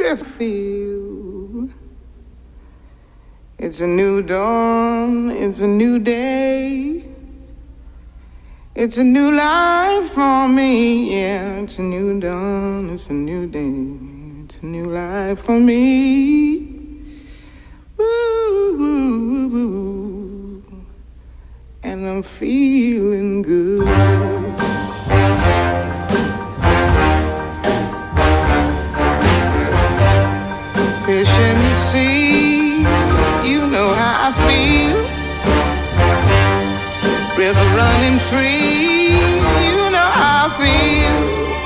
feel. It's a new dawn, it's a new day. It's a new life for me, yeah. It's a new dawn, it's a new day. It's a new life for me. Woo, woo, woo. And I'm feeling good. Fish in the sea, you know how I feel. River running free, you know how I feel.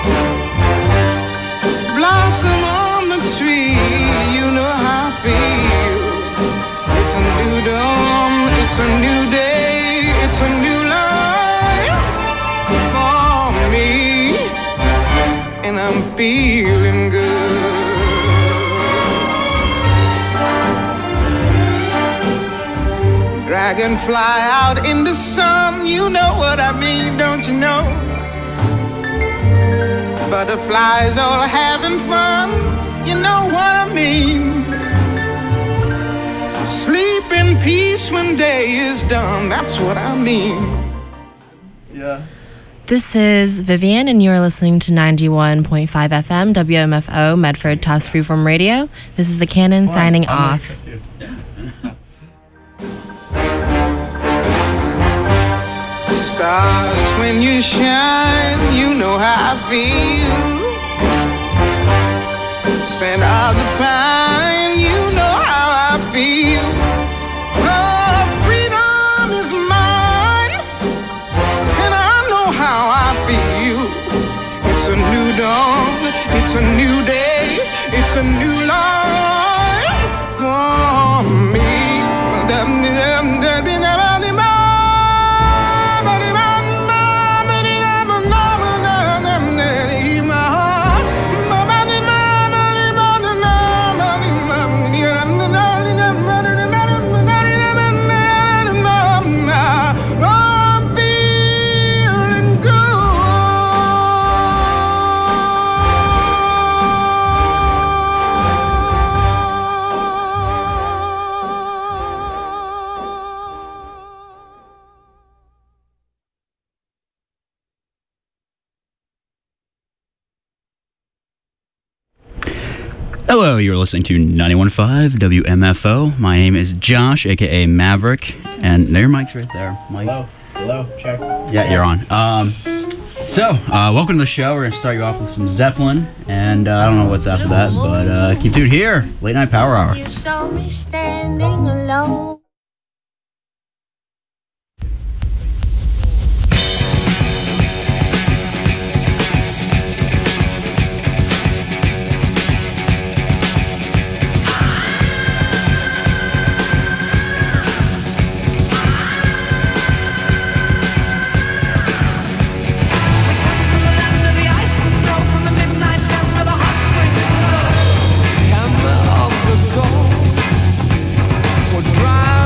Blossom on the tree, you know how I feel. It's a new dawn, it's a new day, it's a new life for me. And I'm feeling good. Dragonfly out in the sun, you know what I mean, don't you know? Butterflies all having fun, you know what I mean. Sleep in peace when day is done, that's what I mean. Yeah. This is Vivian, and you're listening to 91.5 FM, WMFO, Medford, Toss Freeform Radio. This is the Cannon signing off. Stars, when you shine, you know how I feel. Scent of the pine, you know how I feel. Oh, freedom is mine, and I know how I feel. It's a new dawn, it's a new day, it's a new life for me. Hello, you're listening to 91.5 WMFO. My name is Josh, aka Maverick, and your mic's right there, Mike. Hello, check. Yeah, you're on. Welcome to the show. We're gonna start you off with some Zeppelin, and I don't know what's after that, but keep tuned here. Late Night Power Hour. You saw me standing alone. Drive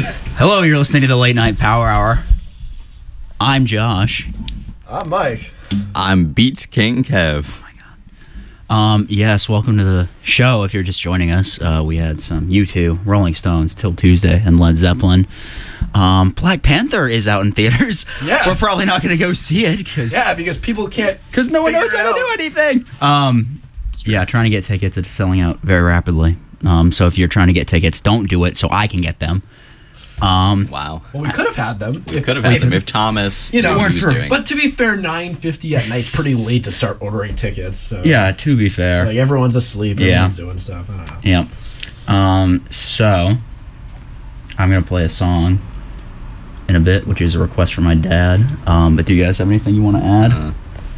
Hello, you're listening to the Late Night Power Hour. I'm Josh. I'm Mike. I'm Beats King Kev. Yes, welcome to the show. If you're just joining us, we had some U2, Rolling Stones, Till Tuesday, and Led Zeppelin. Black Panther is out in theaters. Yeah. We're probably not going to go see it because people can't. because no one knows how to do anything. Yeah, trying to get tickets. It's selling out very rapidly. So if you're trying to get tickets, don't do it so I can get them. Wow. Well, we could have had them. We could have had them if Thomas You know, knew what he was for- doing. but to be fair, 9:50 at night's pretty late to start ordering tickets. So. Yeah, to be So, fair. like everyone's asleep. Yeah. Everyone's doing stuff. I don't know. Yeah. So I'm gonna play a song in a bit, which is a request from my dad. But do you guys have anything you want to add?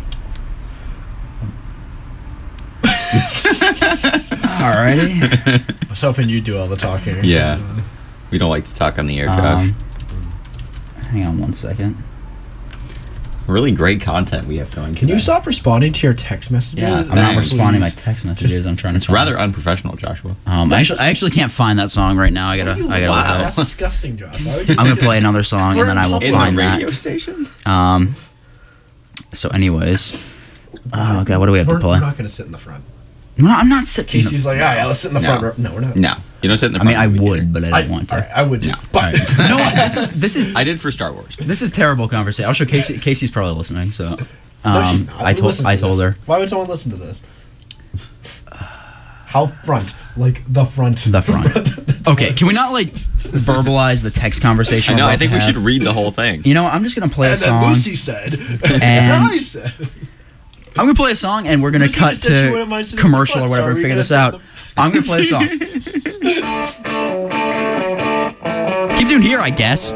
Alrighty. I was hoping you'd do all the talking. Yeah. We don't like to talk on the air, Josh. Hang on one second. Really great content we have going. Can you today. stop responding to your text messages? Yeah, I'm not Thanks. responding to my text messages. I'm trying to. It's find- rather unprofessional, Joshua. I actually can't find that song right now. I gotta look Wow. at That's it. disgusting, Josh. Why would you I'm do gonna play that? another song and then I will In find the radio that. station? So, anyways, oh god, what do we have to We're play? not going to sit in the front. No, I'm not sitting. Casey's like, all right, let's sit in the No. front row. No, we're not. No. You don't sit in the I front. mean, I of the would, theater. but I don't want to. all right, I would do. No. But Alright. No, this is I did for Star Wars. this is terrible conversation. I'll show Casey. Casey's probably listening, so no, she's not. I Who listens to told this? her Why would someone listen to this? How front? Like the front. the front. Okay, can we not like verbalize the text conversation? I know. we're I about think to we have? should read the whole thing. You know, I'm just gonna play a And then song. Lucy said. And- I said. I'm gonna play a song, and we're gonna Lucy cut just said she to wouldn't mind sitting in the commercial or front, so whatever are to we figure gonna this sit in out. I'm gonna play a song. Keep doing here, I guess.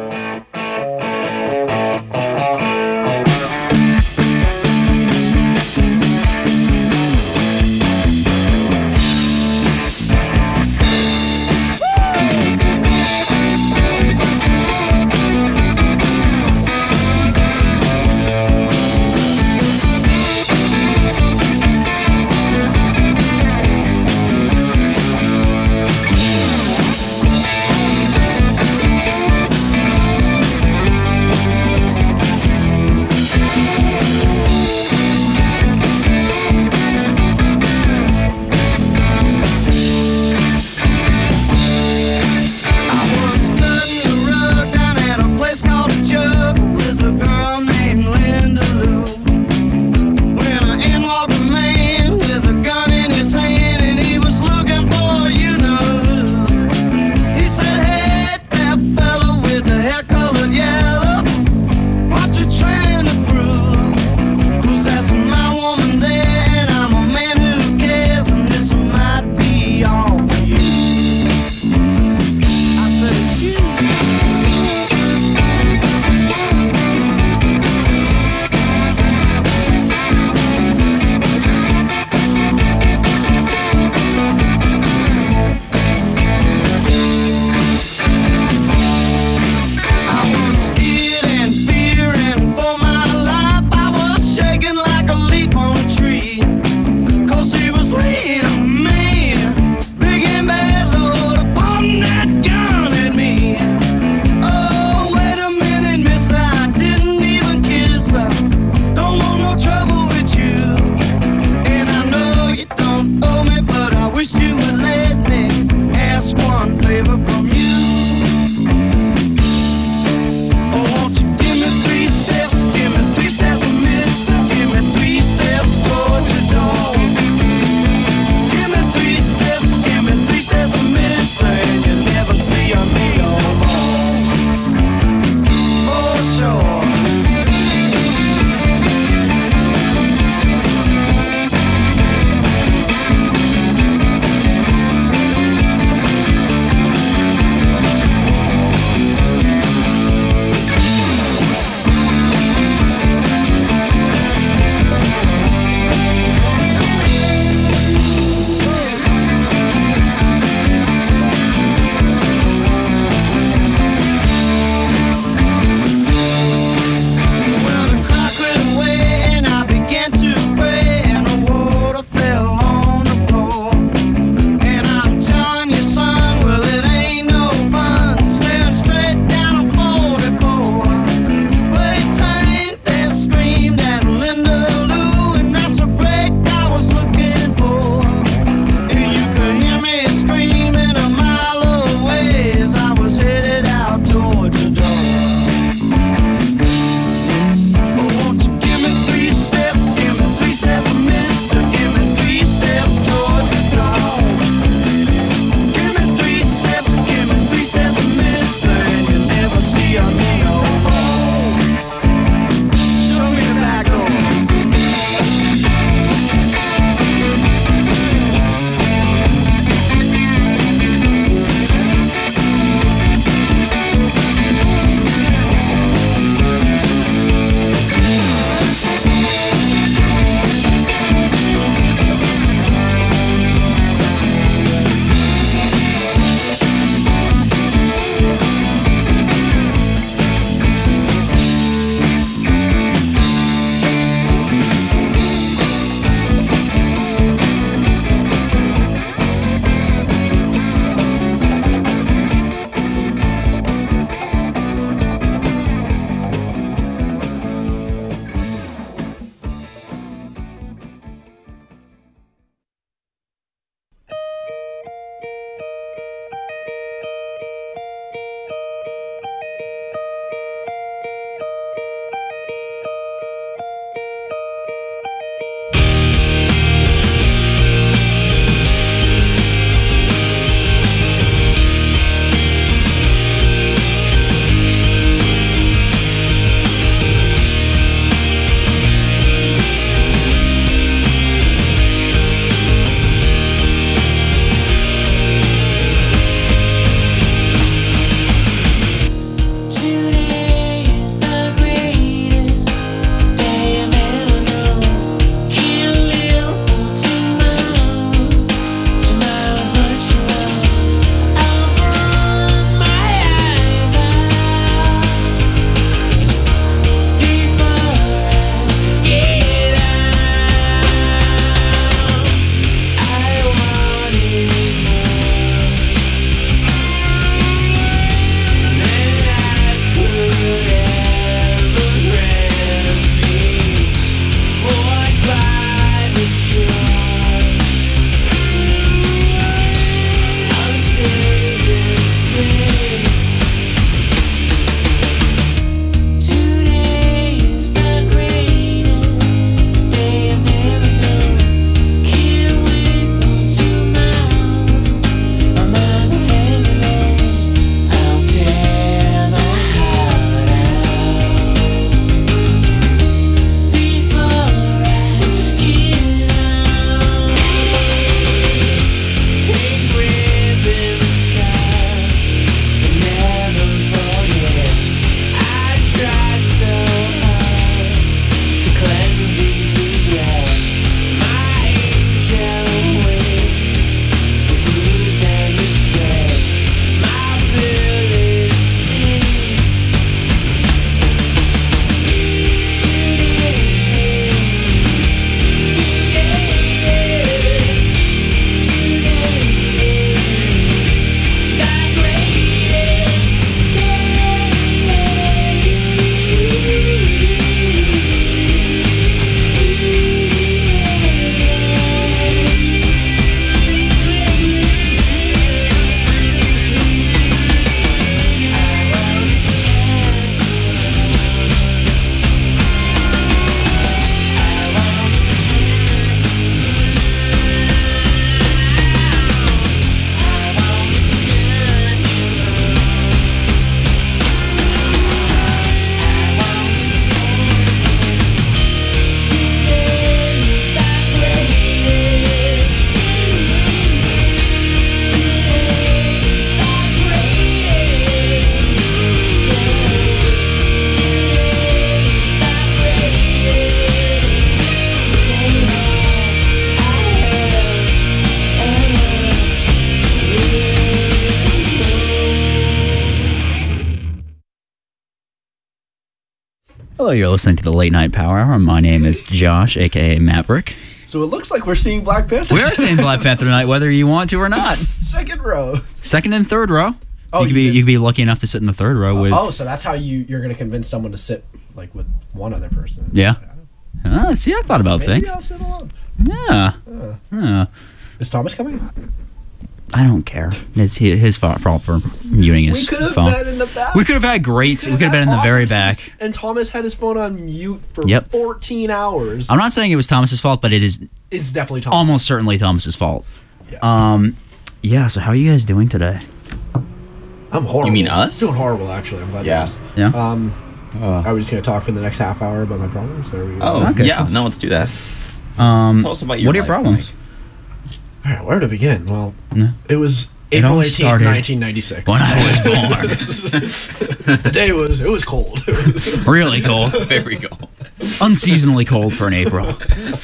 Hello, you're listening to the Late Night Power Hour. My name is Josh, aka Maverick. So it looks like we're seeing Black Panther. We are seeing Black Panther tonight, whether you want to or not. Second row. Second and third row. Oh, you could be lucky enough to sit in the third row with. Oh, so that's how you're going to convince someone to sit like with one other person. Yeah. See, I thought about Maybe things. I'll sit alone. Yeah. Is Thomas coming? I don't care. It's his fault for muting his We could have phone. been in the back. We could have had great. We could have been in the very back. And Thomas had his phone on mute for Yep. 14 hours. I'm not saying it was Thomas's fault, but it is It's definitely Thomas. almost certainly Thomas's fault. Yeah. Yeah. So how are you guys doing today? I'm horrible. You mean us? Doing horrible, actually. I'm glad you Yeah. asked. Yeah. Are we just going to talk for the next half hour about my problems? Or are we Oh, Okay. yeah. No, let's do that. Tell us about your what are your life, problems? All right, where to begin? Well, No. it was It April all 18th, started 1996. When I was born, The day it was cold. really cold, Very cool. unseasonably cold for an April.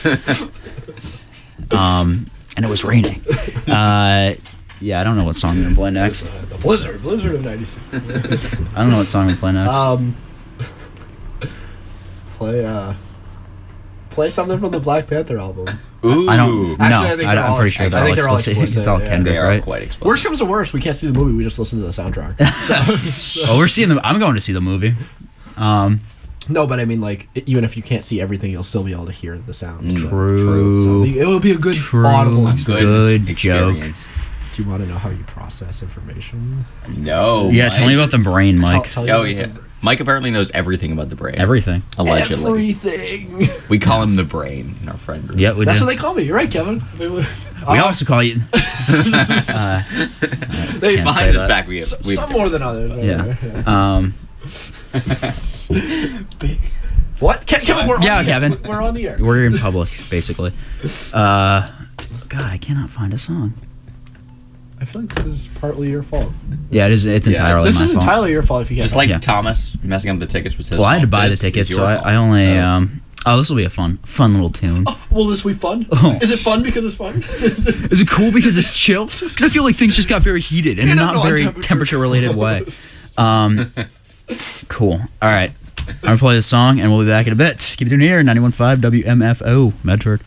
And it was raining. Yeah, I don't know what song we're gonna play next. The blizzard of 96. I don't know what song we're playing next. Play something from the Black Panther album. Ooh. I don't. Actually, No, I think they're I'm all pretty sure explicit. they're I all think they're all explicit. explicit, It's all yeah. Kendrick, They are right? quite explicit. Worst comes to worst, we can't see the movie. We just listen to the soundtrack. Oh, we're seeing the. I'm going to see the movie. No, but I mean, like, even if you can't see everything, you'll still be able to hear the sound. True. So it will be a good audible experience. Good joke. Do you want to know how you process information? No. Yeah, Mike. tell me about the brain, Mike. Tell you Oh, about yeah. the- Mike apparently knows everything about the brain. Everything. Allegedly. Everything. We call him the brain in our friend group. Yeah, we That's do. what they call me. You're right, Kevin. We also call you. They, Can't Behind say his that. back, we have. some more than others. Yeah. What? Kevin, we're on Yeah, the air. Kevin. We're on the air. We're in public, basically. God, I cannot find a song. I feel like this is partly your fault. Yeah, it is. It's Yeah, entirely This my is fault. entirely your fault if you can't. Just like Yeah. Thomas messing up the tickets with his Well, I had to fault. buy the This tickets, is so your I fault. only. So- This will be a fun little tune. Will this be fun? Oh. Is it fun because it's fun? Is it cool because it's chill? Because I feel like things just got very heated in a not very temperature related way. Cool. All right. I'm gonna play this song and we'll be back in a bit. Keep it in here. 91.5 WMFO Medford.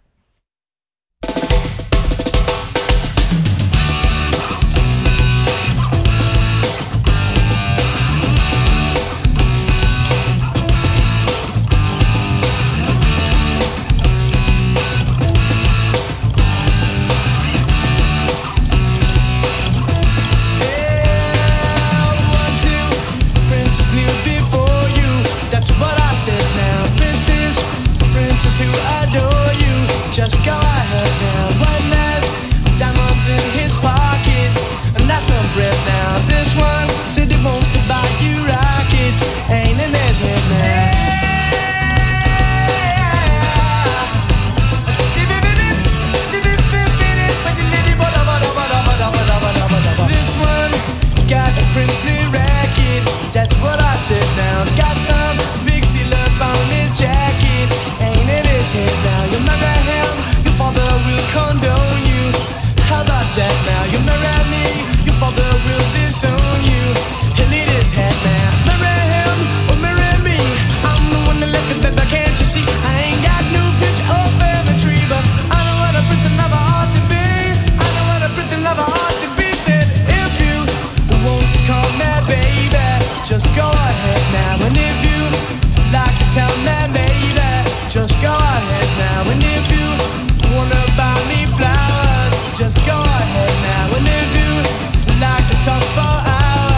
Princess knew before you. That's what I said now. Princess who adore you. Just go ahead now. One has diamonds in his pockets, and that's some bread now. This one said he wants to buy you rockets. Ain't in his head now. This one got a princely racket. That's what I said now. Got some big seal up on his jacket. Ain't in his head now. You marry him, your father will condone you. How about that now? You marry me, your father will disown you. He'll eat his head now. Marry him or marry me. I'm the one that left it, baby. Can't you see? I ain't got no future or family tree, but I know what a prince and lover ought to be. I know what a prince and lover ought to be. Said if you want to call me baby, just go ahead now. And if you like to tell me maybe, just go ahead now. And if you wanna buy me flowers, just go ahead now. And if you like to talk for hours,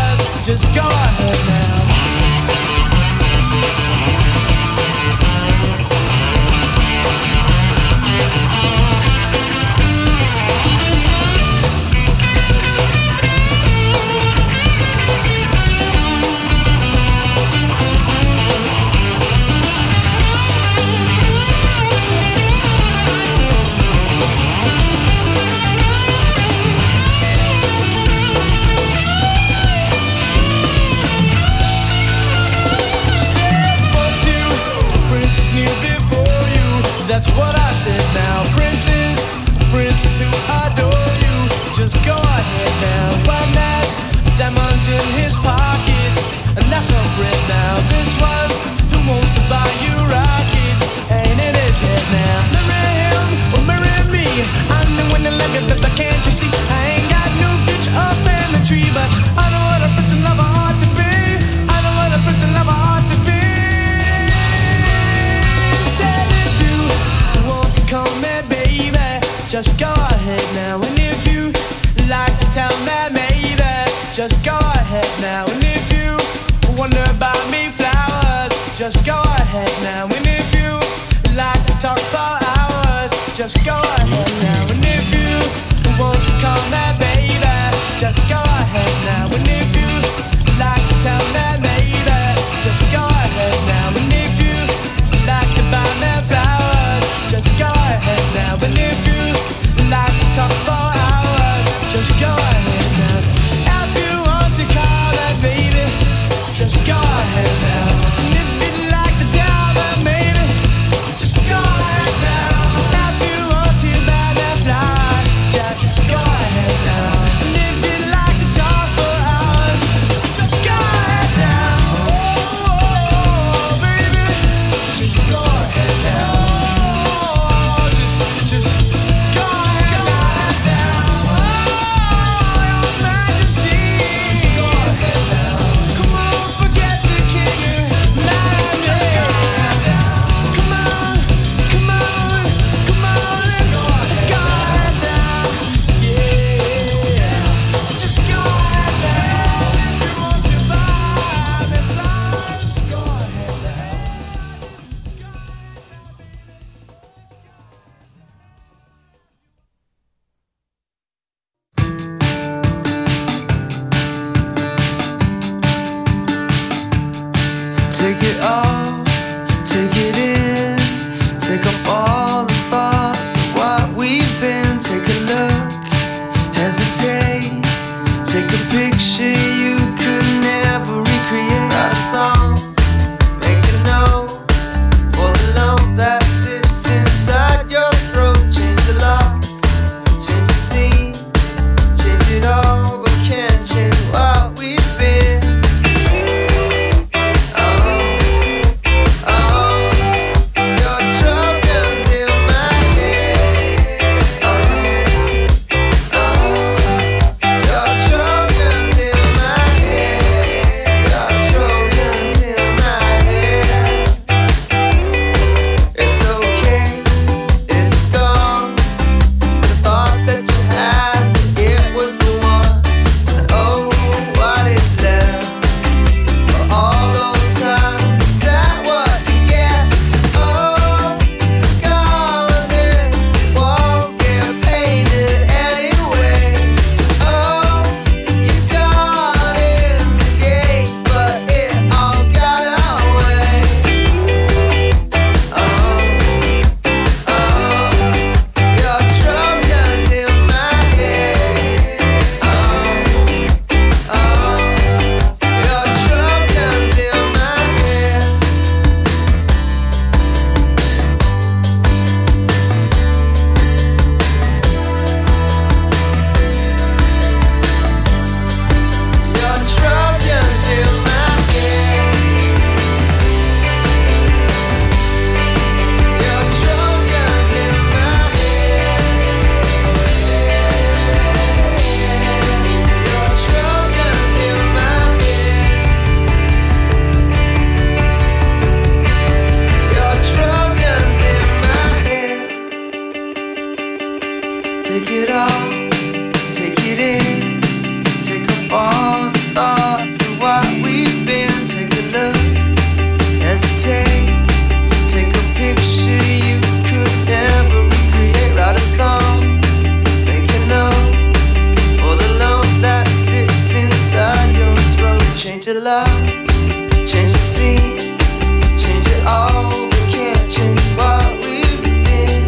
your love, change the scene, change it all. We can't change what we've been.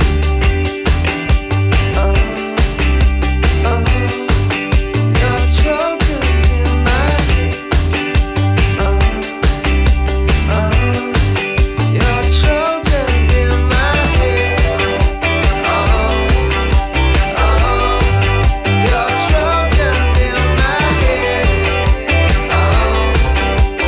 Your Trojans in my head. Your Trojans in my head. Your Trojans in my head.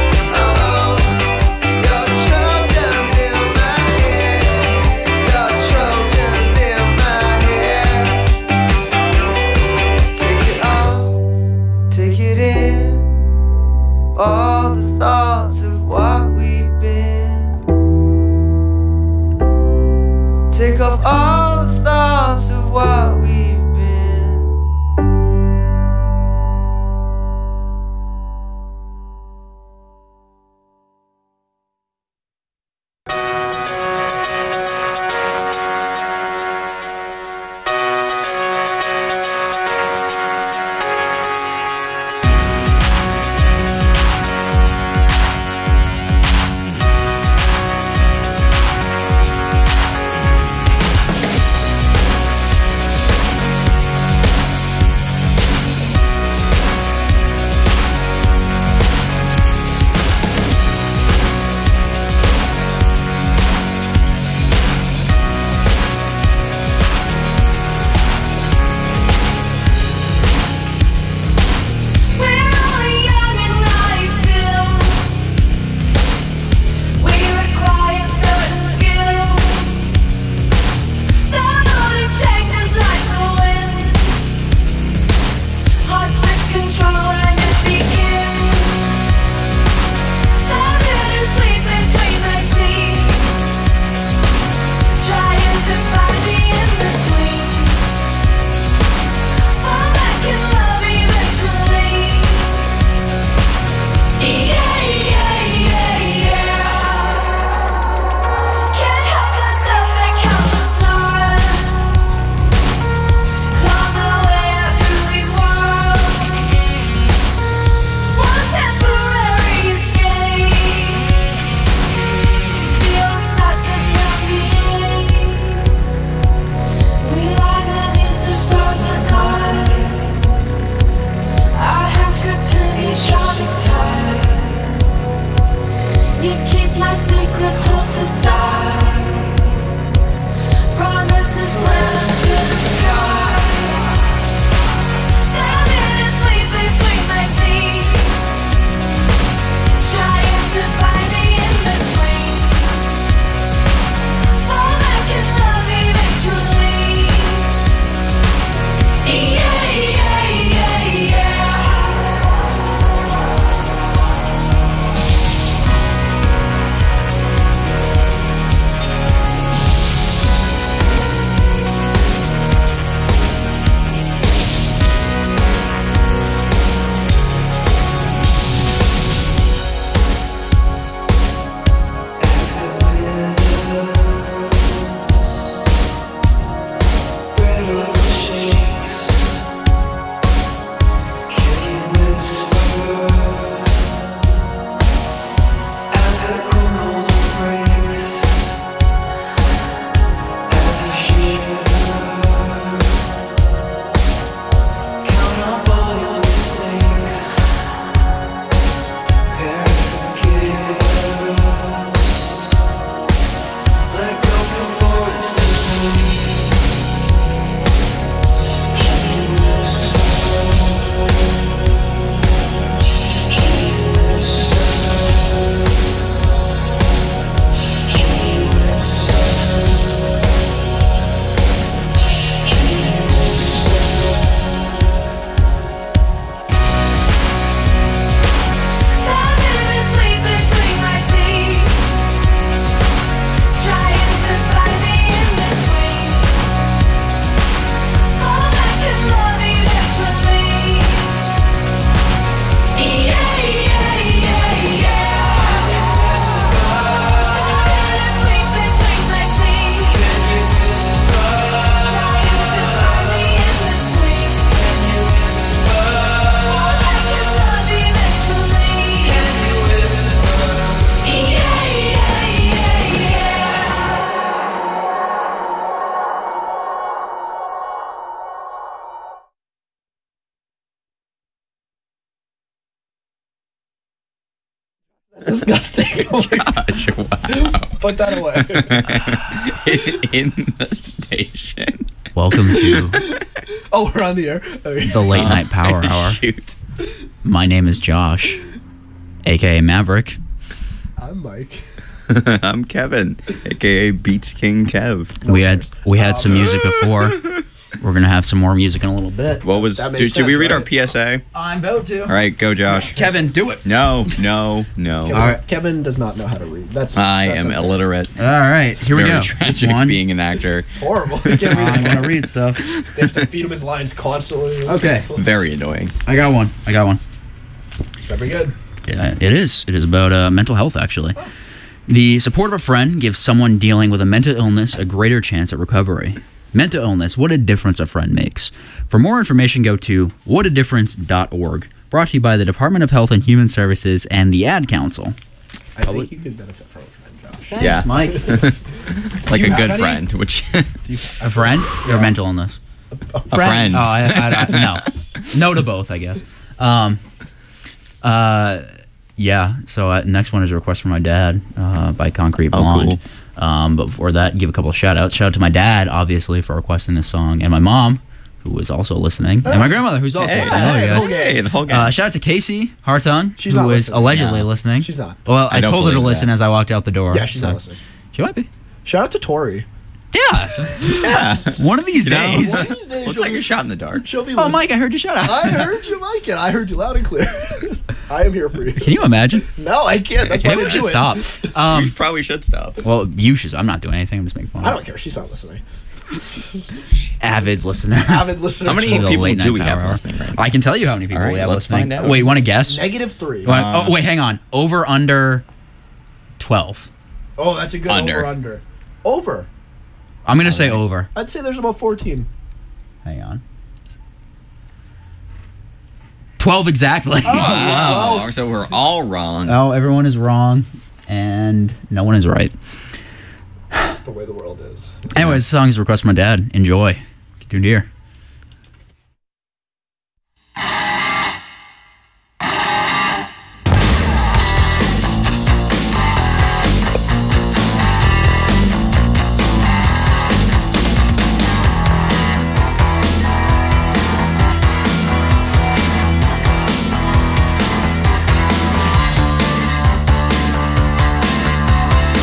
That's disgusting. Gosh, wow. Put that away. in the station. Welcome to Oh, we're on the air. Okay. the late night power hour. Shoot. My name is Josh, aka Maverick. I'm Mike. I'm Kevin, aka Beats King Kev. We had some music before. We're gonna have some more music in a little bit. What was? That makes Should we sense, read right? our PSA? I'm about to. All right, go, Josh. Kevin, do it. No. Kevin, All right. Kevin does not know how to read. That's I that's am okay. illiterate. All right, here we Very go. tragic This one. being an actor. Horrible. He can't read. I'm gonna read stuff. They have to feed him his lines constantly. Okay. Very annoying. I got one. Very good. Yeah, it is. It is about mental health, actually. The support of a friend gives someone dealing with a mental illness a greater chance at recovery. Mental illness, what a difference a friend makes. For more information, go to whatadifference.org. Brought to you by the Department of Health and Human Services and the Ad Council. I think you could benefit from a friend, Josh. Thanks, Yeah. Mike. Like you a have good any? friend, which A friend or mental illness? a friend. Oh, no. No to both, I guess. Yeah, so next one is a request from my dad by Concrete Blonde. But before that, give a couple of shout outs. Shout out to my dad, obviously, for requesting this song, and my mom, who is also listening, and my grandmother, who's also listening. Hello, you guys. Hey, the whole game. Shout out to Casey Hartung, She's who not is listening. allegedly No. listening. She's not. Well, I I don't told her to believe listen that. as I walked out the door. Yeah, she's so- not listening. She might be. Shout out to Tori. Yeah. yeah. One of these You know, days. One of these days We'll take a shot in the dark. She'll be Oh, listening. Mike, I heard you shout out. I heard you, Mike, and I heard you loud and clear. I am here for you. Can you imagine? No, I can't. That's why Maybe we we do should it. stop. You probably should stop. Well, you should. I'm not doing anything. I'm just making fun. I don't care. She's not listening. Avid listener. Avid listener. How many The people late do night we have power hour. listening right now? I can tell you how many people All right, we have let's listening. find out. Wait, want to guess? -3. Wait, hang on. Over, under 12. Oh, that's a good Under. over-under. Over. I'm going to say over. I'd say there's about 14. Hang on. 12 exactly. Wow. So we're all wrong. Oh, everyone is wrong, and no one is right. The way the world is. Anyways, this song is a request from my dad. Enjoy. Get tuned here.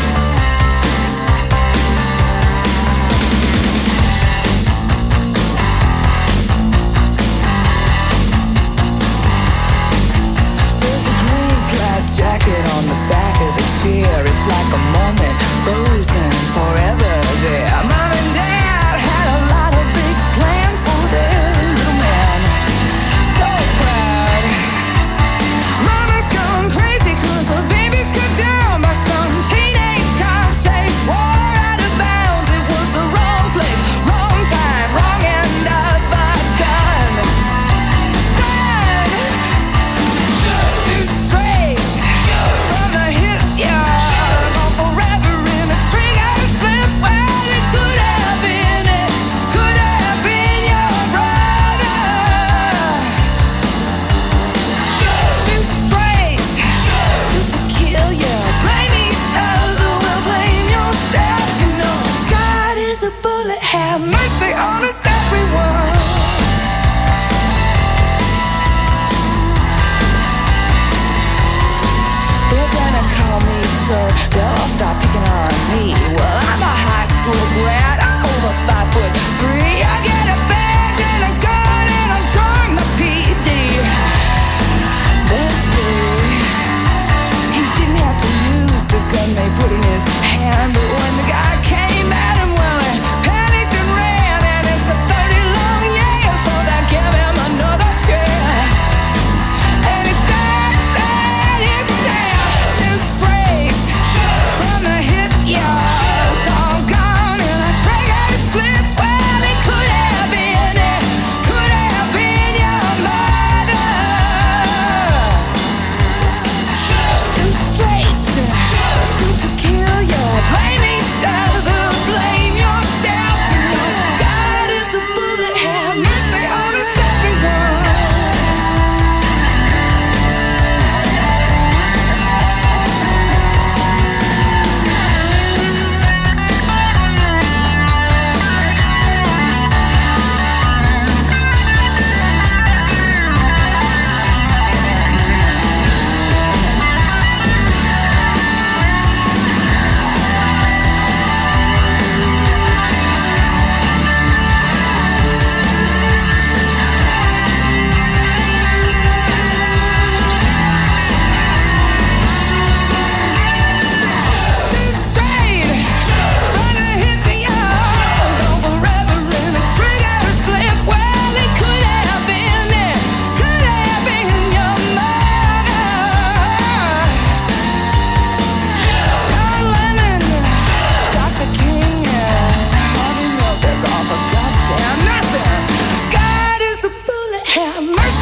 Thank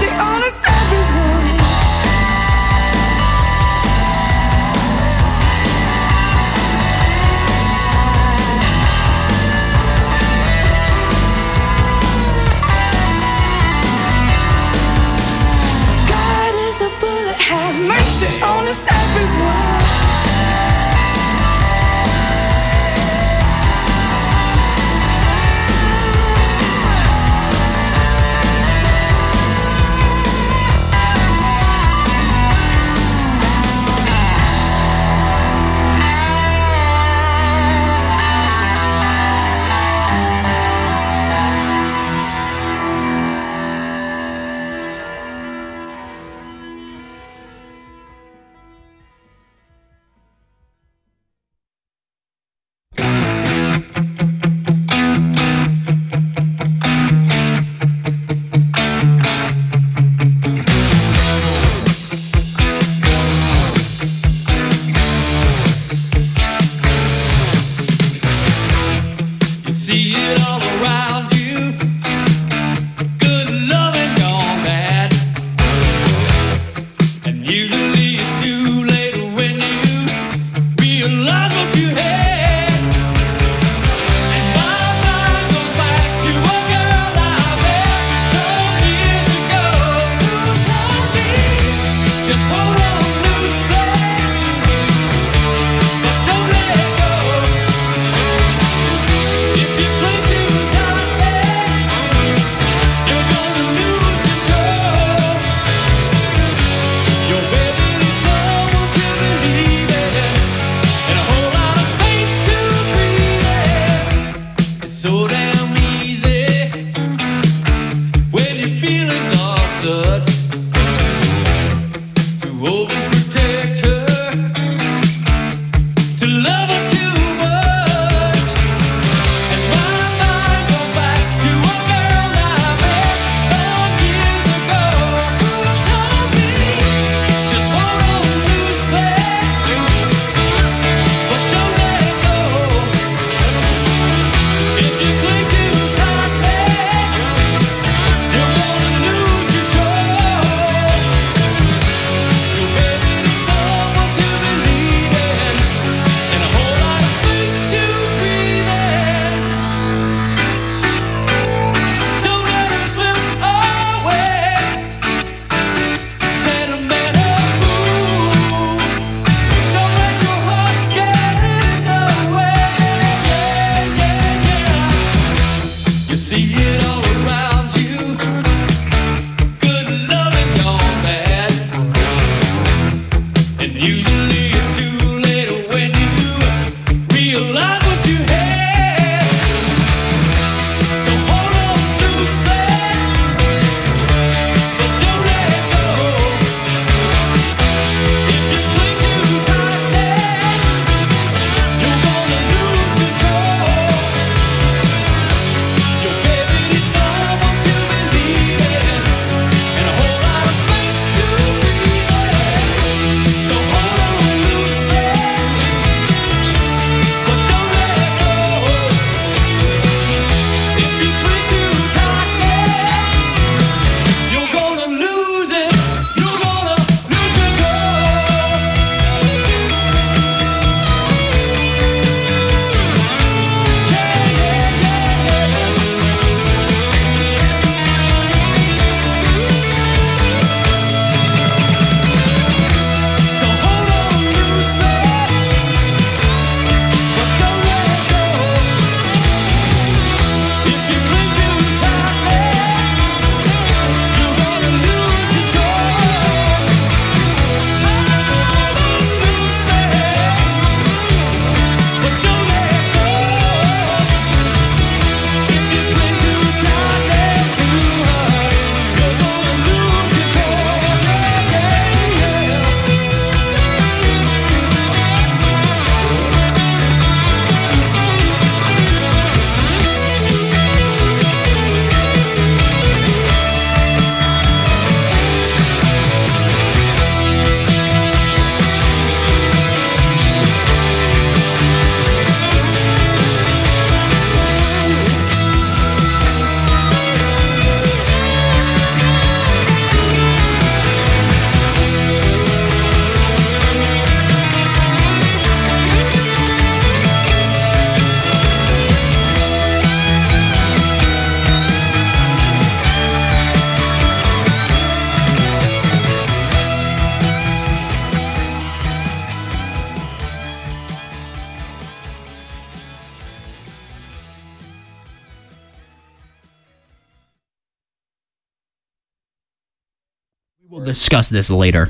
mercy on us everyone. God is a bullet, have mercy on us everyone. We'll discuss this later.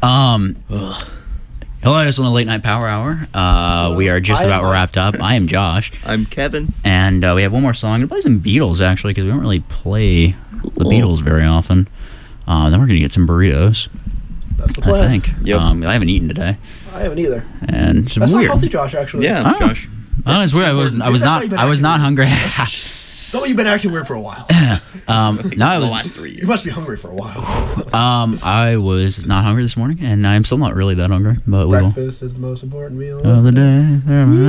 Hello, this is on the Late Night Power Hour. We are just about wrapped up. I am Josh. I'm Kevin. And we have one more song. I'm going to play some Beatles, actually, because we don't really play the Beatles very often. Then we're going to get some burritos. That's the plan. I think. Yep. I haven't eaten today. I haven't either. And it's That's weird. not healthy, Josh, actually. Yeah, Oh. Josh. Oh, it's weird. I was not hungry. No, you've been acting weird for a while. No, I was. last 3 years. You must be hungry for a while. I was not hungry this morning, and I'm still not really that hungry. But we will. Breakfast is the most important meal Of the day.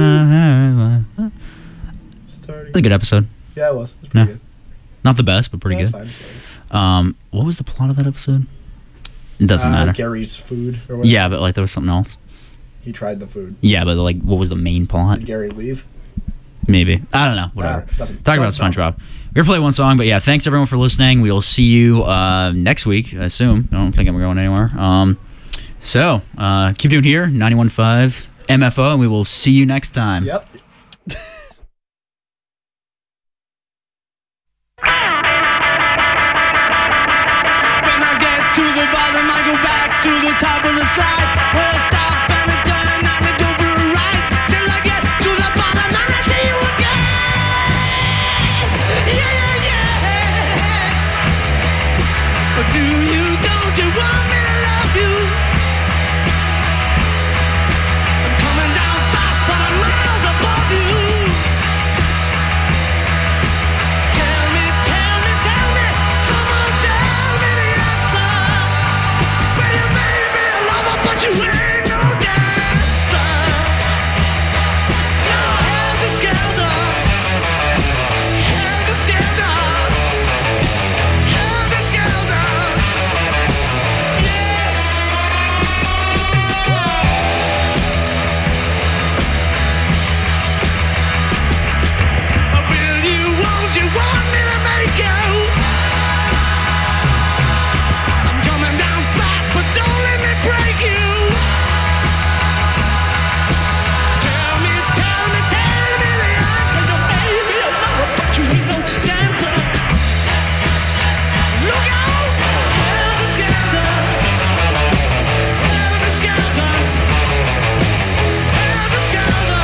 Starting. It was a good episode. Yeah, it was. It was pretty good. Not the best, but pretty No, good. it's fine. What was the plot of that episode? It doesn't matter. Gary's food or whatever. Yeah, but like there was something else. He tried the food. Yeah, but like what was the main plot? Did Gary leave? Maybe. I don't know. Whatever. Doesn't- Talking about doesn't SpongeBob. We're gonna play one song, but yeah, thanks everyone for listening. We will see you next week, I assume. I don't think I'm going anywhere. So keep doing here, 91.5 MFO, and we will see you next time. Yep. When I get to the bottom, I go back to the top of the slide. Where I stop and I turn and I go for a ride. Till I get to the bottom and I see you again. Yeah, yeah, yeah. But do you, don't you want me to love you? I'm coming down fast, but I'm miles above you. Tell me, come on, tell me the answer. Well, you may be a lover, but you ain't no dancer. Now helter skelter, helter skelter, helter skelter. Will you, won't you want me to make you? I'm coming down fast, but don't let me break you. Tell me the answer. You may be a lover, but you ain't no dancer. Look out! Helter skelter, helter skelter, helter skelter.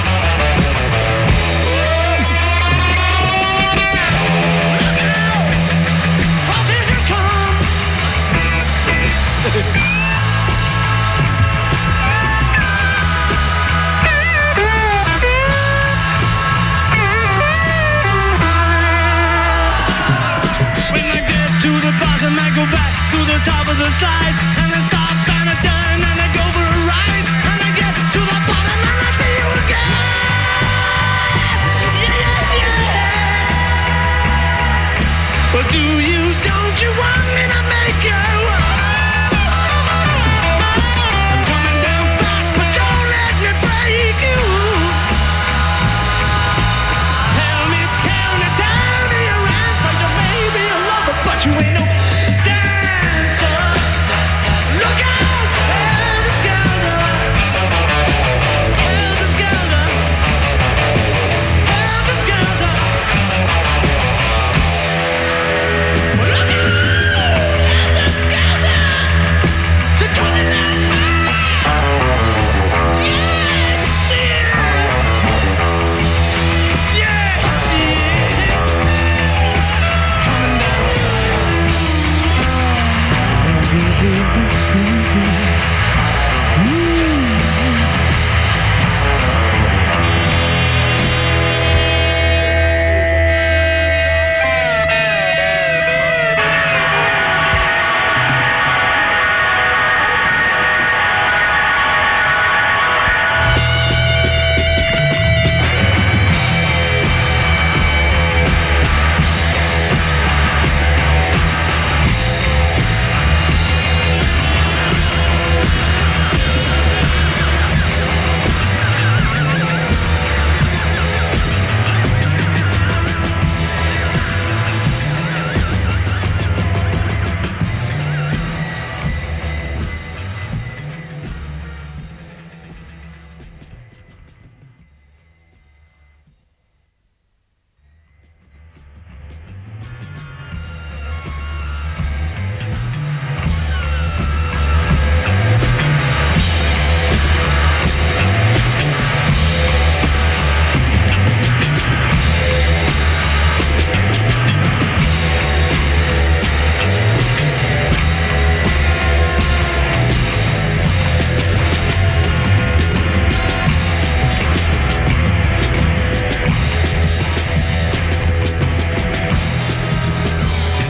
Crosses you come. When I get to the bottom, I go back to the top of the slide.